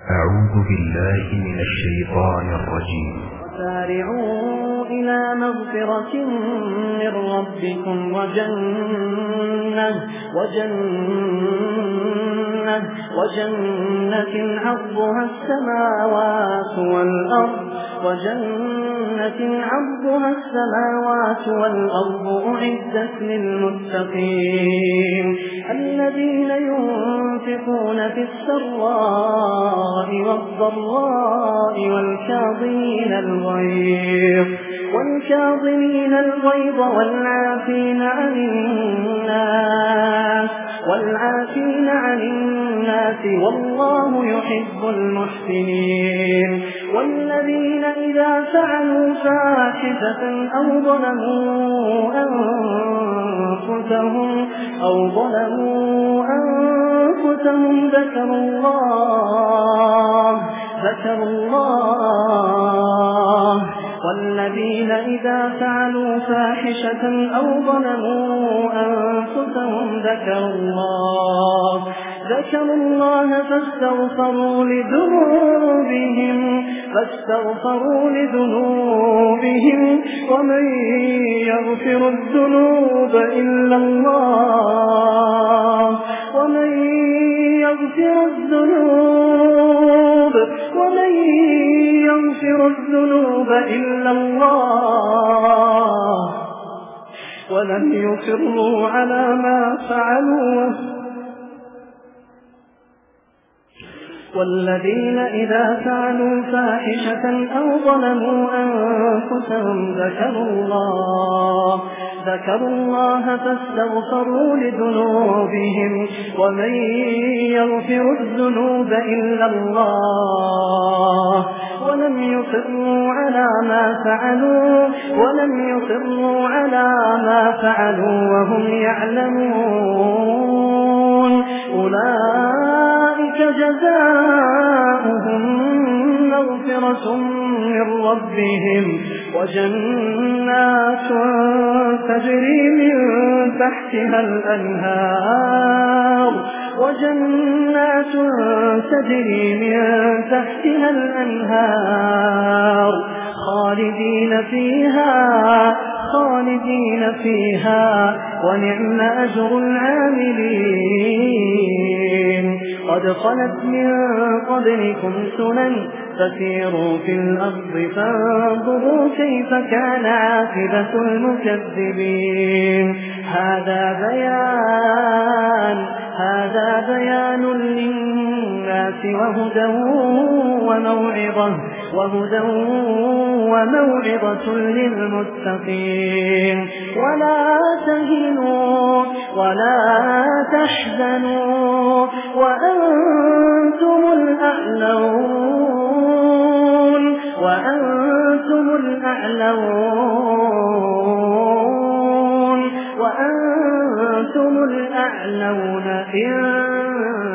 أعوذ بالله من الشيطان الرجيم. سارعوا إلى مغفرة من ربكم وجنة عرضها السماوات والأرض أعدت للمتقين الذين ينفقون في السراء والضراء والكاظمين الغيظ والعافين عن الناس والله يحب المحسنين والذين إذا فعلوا فاحشة أو ظلموا أنفسهم ذكروا الله والذين إذا فعلوا فاحشة أو ظلموا أنفسهم ذكروا الله فاستغفروا لذنوبهم ومن يغفر الذنوب إلا الله ولم يصروا على ما فعلوا والذين إذا فعلوا فاحشة أو ظلموا أنفسهم ذكروا الله فاستغفروا لذنوبهم ومن يغفر الذنوب إلا الله ولم يصروا على ما فعلوا وهم يعلمون أولئك جزاؤهم مغفرة من ربهم وجنات تجري من تحتها الأنهار خالدين فيها ونعم أجر العاملين قد خلت من قبلكم سنن فسيروا في الأرض فانظروا كيف كان عاقبة المكذبين هذا بيان للناس وهدى وموعظة للمتقين ولا تهنوا ولا تحزنوا وأنتم الأعلون إن